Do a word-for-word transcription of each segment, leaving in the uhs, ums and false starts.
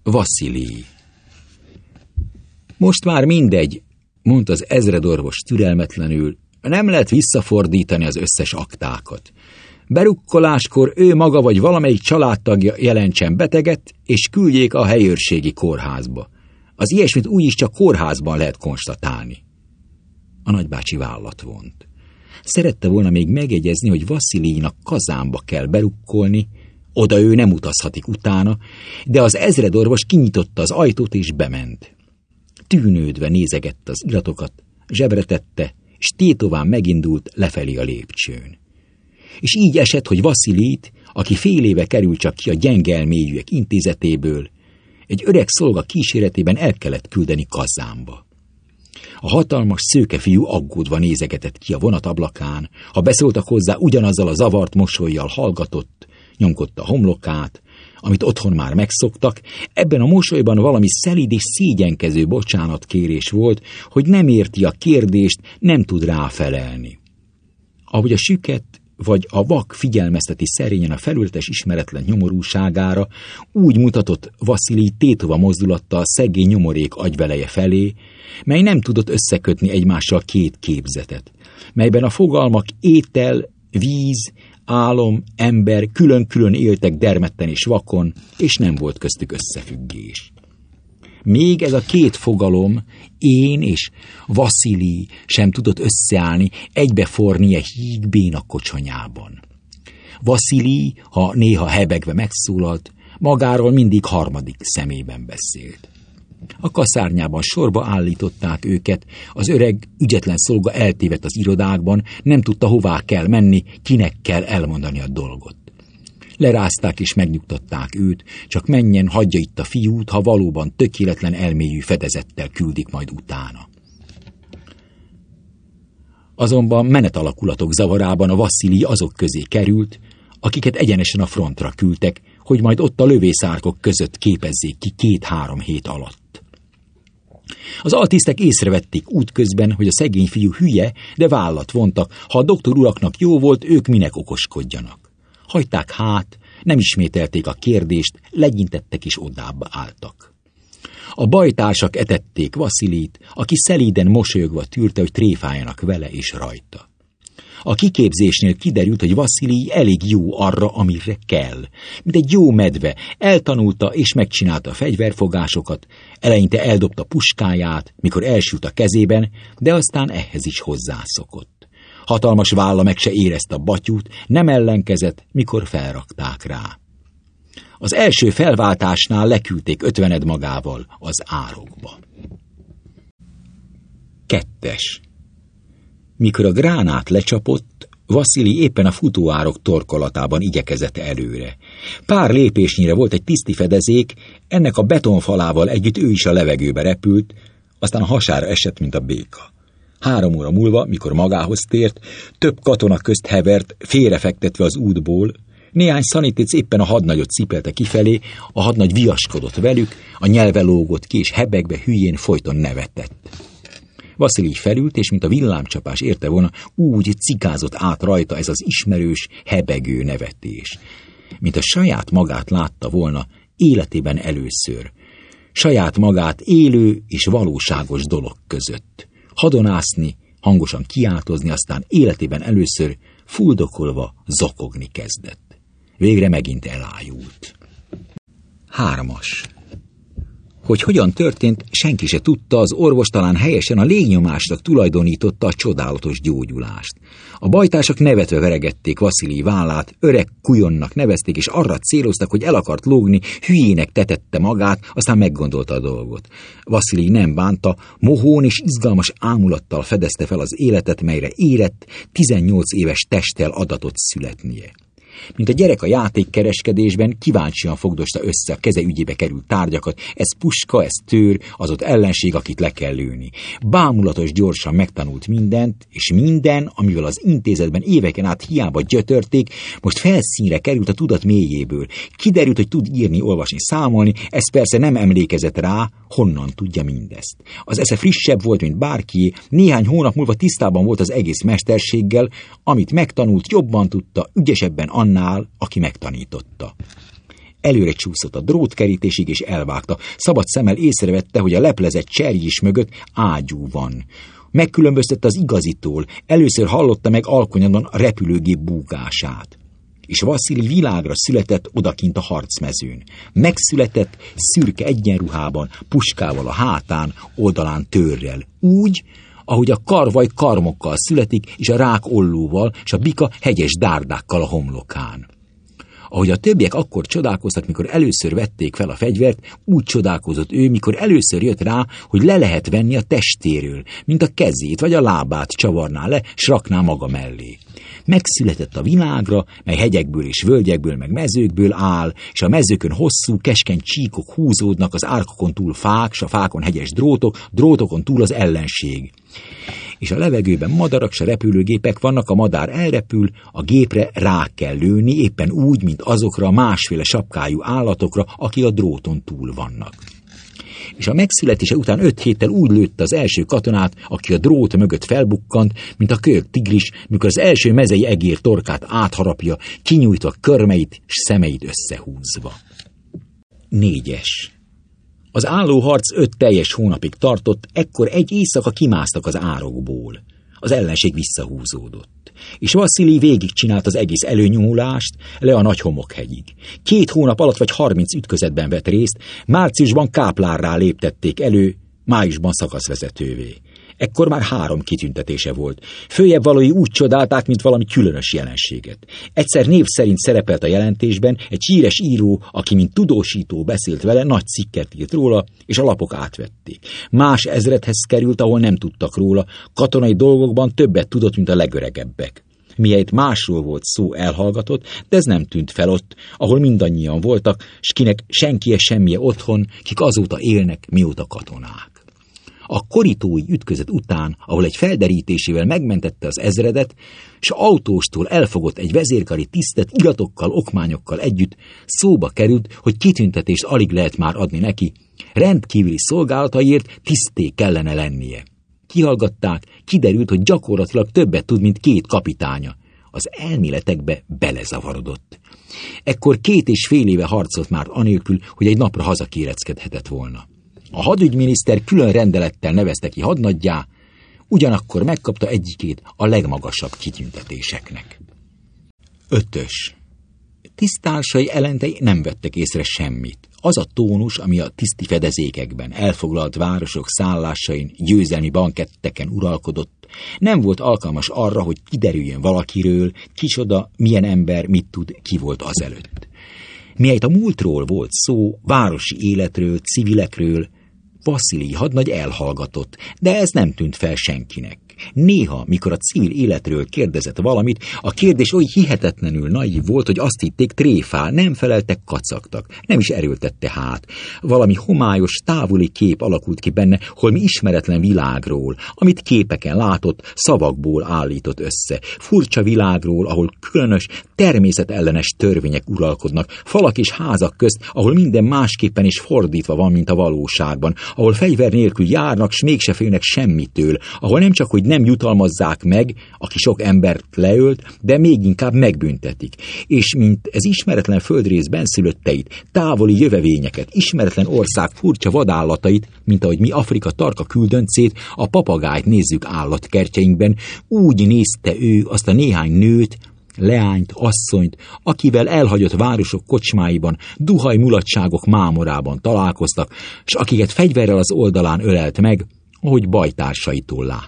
Vaszilij. Most már mindegy, mondta az ezredorvos türelmetlenül, nem lehet visszafordítani az összes aktákat. Berukkoláskor ő maga vagy valamelyik családtagja jelentsen beteget, és küldjék a helyőrségi kórházba. Az ilyesmit úgyis csak kórházban lehet konstatálni. A nagybácsi vállat vont. Szerette volna még megjegyezni, hogy Vaszilijnak Kazánba kell berukkolni, oda ő nem utazhatik utána, de az ezredorvos kinyitotta az ajtót és bement. Tűnődve nézegette az iratokat, zsebre tette, s tétován megindult lefelé a lépcsőn. És így esett, hogy Vasziliit, aki fél éve került csak ki a gyengelmélyűek intézetéből, egy öreg szolga kíséretében el kellett küldeni Kazánba. A hatalmas szőke fiú aggódva nézegetett ki a vonatablakán, ha beszóltak hozzá, ugyanazzal a zavart mosollyal hallgatott, nyomkodta a homlokát, amit otthon már megszoktak, ebben a mosolyban valami szelíd és szégyenkező bocsánatkérés volt, hogy nem érti a kérdést, nem tud ráfelelni. Ahogy a süket vagy a vak figyelmezteti szerényen a felületes ismeretlen nyomorúságára, úgy mutatott Vaszilij tétova mozdulattal a szegény nyomorék agyveleje felé, mely nem tudott összekötni egymással két képzetet, melyben a fogalmak étel, víz, álom, ember külön-külön éltek dermedten és vakon, és nem volt köztük összefüggés. Még ez a két fogalom, én és Vaszilij sem tudott összeállni, egybeforni a híg béna kocsonyában. Vaszilij, ha néha hebegve megszólalt, magáról mindig harmadik szemében beszélt. A kaszárnyában sorba állították őket, az öreg, ügyetlen szolga eltévedt az irodákban, nem tudta, hová kell menni, kinek kell elmondani a dolgot. Lerázták és megnyugtatták őt, csak menjen, hagyja itt a fiút, ha valóban tökéletlen elmélyű fedezettel küldik majd utána. Azonban menetalakulatok zavarában a Vaszilij azok közé került, akiket egyenesen a frontra küldtek, hogy majd ott a lövészárkok között képezzék ki két-három hét alatt. Az altisztek észrevették útközben, hogy a szegény fiú hülye, de vállat vontak, ha a doktor uraknak jó volt, ők minek okoskodjanak. Hagyták hát, nem ismételték a kérdést, legyintettek és odább álltak. A bajtársak etették Vaszilijt, aki szelíden mosolyogva tűrte, hogy tréfáljanak vele és rajta. A kiképzésnél kiderült, hogy Vaszilij elég jó arra, amire kell. Mint egy jó medve, eltanulta és megcsinálta a fegyverfogásokat, eleinte eldobta puskáját, mikor elsült a kezében, de aztán ehhez is hozzászokott. Hatalmas válla meg se érezte a batyút, nem ellenkezett, mikor felrakták rá. Az első felváltásnál leküldték ötvened magával az árokba. Kettes. Mikor a gránát lecsapott, Vaszilij éppen a futóárok torkolatában igyekezett előre. Pár lépésnyire volt egy tiszti fedezék, ennek a betonfalával együtt ő is a levegőbe repült, aztán a hasára esett, mint a béka. Három óra múlva, mikor magához tért, több katona közt hevert, félrefektetve az útból, néhány szanitic éppen a hadnagyot cipelte kifelé, a hadnagy viaskodott velük, a nyelve lógott ki, és hebegve hülyén folyton nevetett. Vaszilij felült, és mint a villámcsapás érte volna, úgy cikázott át rajta ez az ismerős, hebegő nevetés. Mint a saját magát látta volna életében először. Saját magát élő és valóságos dolog között. Hadonászni, hangosan kiáltozni, aztán életében először fuldokolva zokogni kezdett. Végre megint elájult. Hármas. Hogy hogyan történt, senki se tudta, az orvos talán helyesen a légnyomásnak tulajdonította a csodálatos gyógyulást. A bajtársak nevetve veregették Vaszilij vállát, öreg kujonnak nevezték, és arra céloztak, hogy el akart lógni, hülyének tetette magát, aztán meggondolta a dolgot. Vaszilij nem bánta, mohón és izgalmas ámulattal fedezte fel az életet, melyre érett, tizennyolc éves testtel adatot születnie. Mint a gyerek a játékkereskedésben, kíváncsian fogdosta össze a keze ügyébe került tárgyakat, ez puska, ez tőr, az ott ellenség, akit le kell lőni. Bámulatos gyorsan megtanult mindent, és minden, amivel az intézetben éveken át hiába gyötörték, most felszínre került a tudat mélyéből. Kiderült, hogy tud írni, olvasni, számolni, ez persze nem emlékezett rá, honnan tudja mindezt. Az esze frissebb volt, mint bárkié, néhány hónap múlva tisztában volt az egész mesterséggel, amit megtanult, jobban tudta, ügyesebben annál, aki megtanította. Előre csúszott a drótkerítésig és elvágta. Szabad szemmel észrevette, hogy a leplezett cserjés mögött ágyú van. Megkülönböztette az igazitól, először hallotta meg alkonyatban a repülőgép búgását. És Vasszili világra született odakint a harcmezőn. Megszületett szürke egyenruhában, puskával a hátán, oldalán törrel. Úgy, ahogy a karvaj karmokkal születik, és a rák ollóval, és a bika hegyes dárdákkal a homlokán. Ahogy a többiek akkor csodálkoztak, mikor először vették fel a fegyvert, úgy csodálkozott ő, mikor először jött rá, hogy le lehet venni a testéről, mint a kezét vagy a lábát csavarná le, s rakná maga mellé. Megszületett a világra, mely hegyekből és völgyekből meg mezőkből áll, és a mezőkön hosszú, keskeny csíkok húzódnak, az árkokon túl fák, s a fákon hegyes drótok, drótokon túl az ellenség. És a levegőben madarak s a repülőgépek vannak, a madár elrepül, a gépre rá kell lőni, éppen úgy, mint azokra a másféle sapkájú állatokra, akik a dróton túl vannak. És a megszületése után öt héttel úgy lőtte az első katonát, aki a drót mögött felbukkant, mint a kölyök tigris, mikor az első mezei egér torkát átharapja, kinyújtva körmeit s szemeit összehúzva. Négyes. Az állóharc öt teljes hónapig tartott, ekkor egy éjszaka kimásztak az árokból. Az ellenség visszahúzódott. És Vasszili végigcsinált az egész előnyomulást le a nagy homokhegyig. Két hónap alatt vagy harminc ütközetben vett részt, márciusban káplárrá léptették elő, májusban szakaszvezetővé. Ekkor már három kitüntetése volt. Följebb valói úgy csodálták, mint valami különös jelenséget. Egyszer név szerint szerepelt a jelentésben, egy híres író, aki mint tudósító beszélt vele, nagy cikket írt róla, és a lapok átvették. Más ezredhez került, ahol nem tudtak róla, katonai dolgokban többet tudott, mint a legöregebbek. Mihelyt másról volt szó, elhallgatott, de ez nem tűnt fel ott, ahol mindannyian voltak, s kinek senkie semmije otthon, kik azóta élnek, mióta katonák. A korítói ütközet után, ahol egy felderítésével megmentette az ezredet, s autóstól elfogott egy vezérkari tisztet iratokkal, okmányokkal együtt, szóba került, hogy kitüntetést alig lehet már adni neki, rendkívüli szolgálataiért tiszté kellene lennie. Kihallgatták, kiderült, hogy gyakorlatilag többet tud, mint két kapitánya. Az elméletekbe belezavarodott. Ekkor két és fél éve harcolt már anélkül, hogy egy napra hazakéreckedhetett volna. A hadügyminiszter külön rendelettel nevezte ki hadnaggyá, ugyanakkor megkapta egyikét a legmagasabb kitüntetéseknek. Ötös. Tiszttársai ellentei nem vettek észre semmit. Az a tónus, ami a tiszti fedezékekben, elfoglalt városok szállásain, győzelmi banketteken uralkodott, nem volt alkalmas arra, hogy kiderüljön valakiről, kicsoda, milyen ember, mit tud, ki volt azelőtt. Mihelyt a múltról volt szó, városi életről, civilekről, Vasszili hadnagy elhallgatott, de ez nem tűnt fel senkinek. Néha, mikor a civil életről kérdezett valamit, a kérdés oly hihetetlenül naív volt, hogy azt hitték, tréfál, nem feleltek, kacagtak, nem is erőltette hát. Valami homályos, távoli kép alakult ki benne, holmi ismeretlen világról, amit képeken látott, szavakból állított össze. Furcsa világról, ahol különös, természetellenes törvények uralkodnak, falak és házak közt, ahol minden másképpen és fordítva van, mint a valóságban, ahol fegyver nélkül járnak, s mégse félnek semmitől, ahol nem csak, hogy nem jutalmazzák meg, aki sok embert leölt, de még inkább megbüntetik. És mint ez ismeretlen földrész benszülötteit, távoli jövevényeket, ismeretlen ország furcsa vadállatait, mint ahogy mi Afrika tarka küldöncét, a papagájt nézzük állatkertjeinkben, úgy nézte ő azt a néhány nőt, leányt, asszonyt, akivel elhagyott városok kocsmáiban, duhaj mulatságok mámorában találkoztak, s akiket fegyverrel az oldalán ölelt meg, ahogy bajtársaitól látta.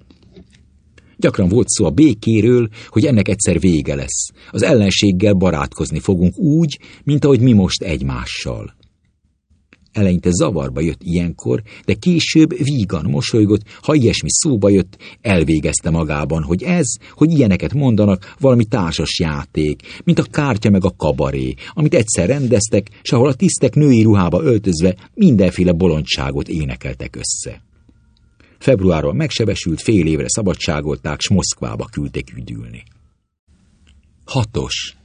Gyakran volt szó a békéről, hogy ennek egyszer vége lesz. Az ellenséggel barátkozni fogunk úgy, mint ahogy mi most egymással. Eleinte zavarba jött ilyenkor, de később vígan mosolygott, ha ilyesmi szóba jött, elvégezte magában, hogy ez, hogy ilyeneket mondanak, valami társas játék, mint a kártya meg a kabaré, amit egyszer rendeztek, s ahol a tisztek női ruhába öltözve mindenféle bolondságot énekeltek össze. Februárban megsebesült, fél évre szabadságolták, s Moszkvába küldték üdülni. Hatos.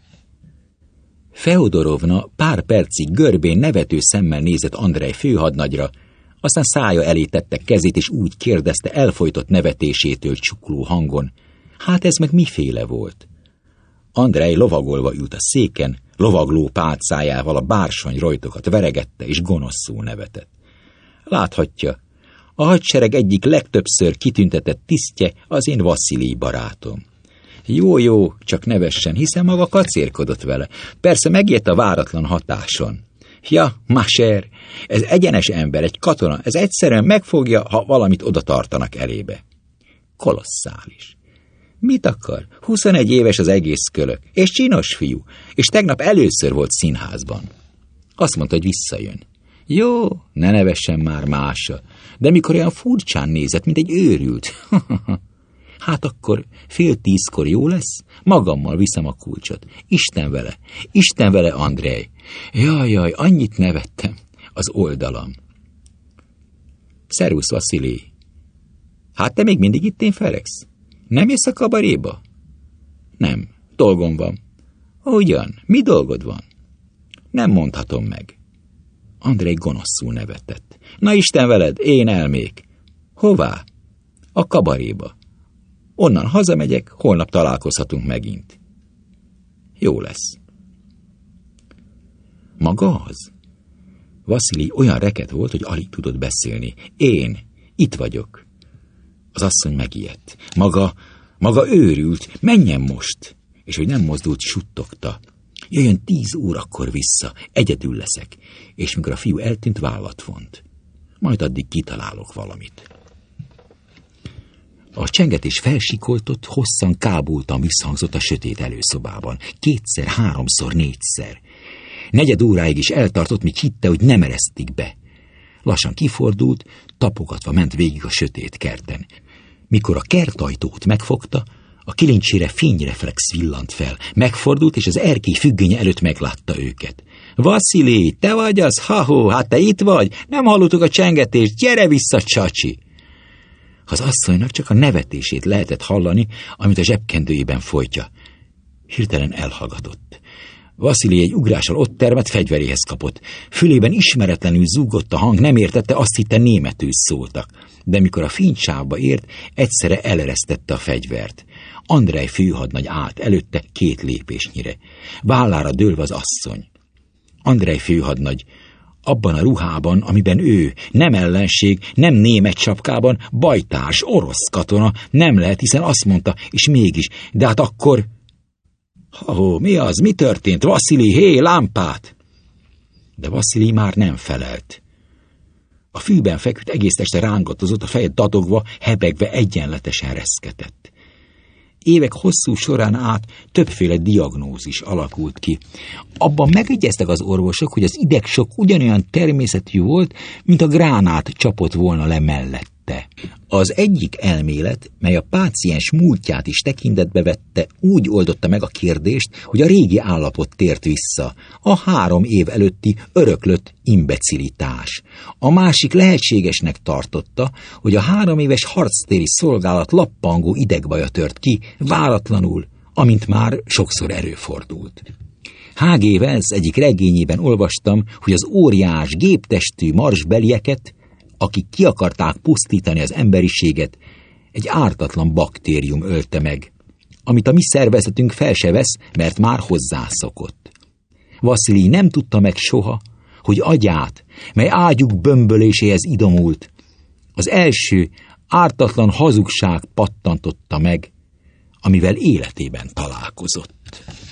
Feodorovna pár percig görbén nevető szemmel nézett Andrej főhadnagyra, aztán szája elé tette kezét, és úgy kérdezte elfojtott nevetésétől csukló hangon, hát ez meg miféle volt? Andrej lovagolva ült a széken, Lovagló pálcájával a bársony rojtokat veregette és gonoszul nevetett. Láthatja, a hadsereg egyik legtöbbször kitüntetett tisztje az én Vasszilij barátom. Jó, jó, csak nevessen, hiszen maga kacérkodott vele. Persze megijedt a váratlan hatáson. Ja, Maser, ez egyenes ember, egy katona, ez egyszerűen megfogja, ha valamit oda tartanak elébe. Kolosszális. Mit akar? huszonegy éves az egész kölök, és csinos fiú, és tegnap először volt színházban. Azt mondta, hogy visszajön. Jó, ne nevessen már másra, de mikor olyan furcsán nézett, mint egy őrült. Hát akkor fél tízkor jó lesz? Magammal viszem a kulcsot. Isten vele, Isten vele, Andrej. Jaj, jaj, annyit nevettem az oldalam. Szervusz, Vasszilij. Hát te még mindig itt én felegsz? Nem jössz a kabaréba? Nem, dolgom van. Ugyan, mi dolgod van? Nem mondhatom meg. Andrej gonoszul nevetett. Na Isten veled, én elmék. Hová? A kabaréba. Onnan hazamegyek, holnap találkozhatunk megint. Jó lesz. Maga az? Vasszilij olyan reket volt, hogy alig tudott beszélni. Én, itt vagyok. Az asszony megijedt. Maga, maga őrült, menjen most. És hogy nem mozdult, suttogta. Jöjjön tíz órakor vissza, egyedül leszek. És mikor a fiú eltűnt, vállat vont. Majd addig kitalálok valamit. A csengetés felsikoltott, hosszan kábultan visszhangzott a sötét előszobában. Kétszer, háromszor, négyszer. Negyed óráig is eltartott, míg hitte, hogy nem eresztik be. Lassan kifordult, tapogatva ment végig a sötét kerten. Mikor a kertajtót megfogta, a kilincsére fényreflex villant fel. Megfordult, és az erkély függönye előtt meglátta őket. Vasszilij, te vagy az? Ha-ho, hát te itt vagy? Nem hallottuk a csengetést, gyere vissza, csacsi! Az asszonynak csak a nevetését lehetett hallani, amit a zsebkendőjében folytja. Hirtelen elhallgatott. Vasszilij egy ugrással ott termett, fegyveréhez kapott. Fülében ismeretlenül zúgott a hang, nem értette, azt hitte németül szóltak. De mikor a fénysávba ért, egyszerre eleresztette a fegyvert. Andrej főhadnagy állt előtte két lépésnyire. Vállára dőlve az asszony. Andrej főhadnagy, abban a ruhában, amiben ő, nem ellenség, nem német sapkában, bajtárs, orosz katona, nem lehet, hiszen azt mondta, és mégis, de hát akkor... Ha-ho, mi az, mi történt? Vasszilij, hé, lámpát! De Vasszilij már nem felelt. A fűben feküdt, egész este rángatózott, a feje dadogva, hebegve egyenletesen reszketett. Évek hosszú során át többféle diagnózis alakult ki. Abban megegyeztek az orvosok, hogy az idegsok ugyanolyan természetű volt, mint a gránát csapott volna le mellette. Az egyik elmélet, mely a páciens múltját is tekintetbe vette, úgy oldotta meg a kérdést, hogy a régi állapot tért vissza, a három év előtti öröklött imbecilitás. A másik lehetségesnek tartotta, hogy a három éves harctéri szolgálat lappangó idegbaja tört ki, váratlanul, amint már sokszor előfordult. há gé Wells egyik regényében olvastam, hogy az óriás, géptestű marsbelieket, akik ki akarták pusztítani az emberiséget, egy ártatlan baktérium ölte meg, amit a mi szervezetünk fel se vesz, mert már hozzászokott. Vasszilij nem tudta meg soha, hogy agyát, mely ágyuk bömböléséhez idomult, az első ártatlan hazugság pattantotta meg, amivel életében találkozott.